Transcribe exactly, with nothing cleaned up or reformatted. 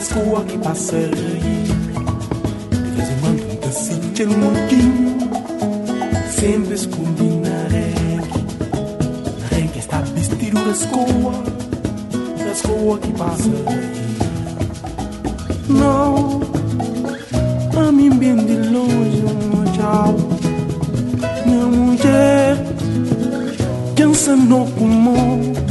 escoa que passa aí. De vez em quando um tecido um montinho, sempre escondi na rengue. Na rengue está vestido da escoa, da escoa que passa aí. Não, a mim bem de longe, um tchau. Minha mulher, cansa no pulmão.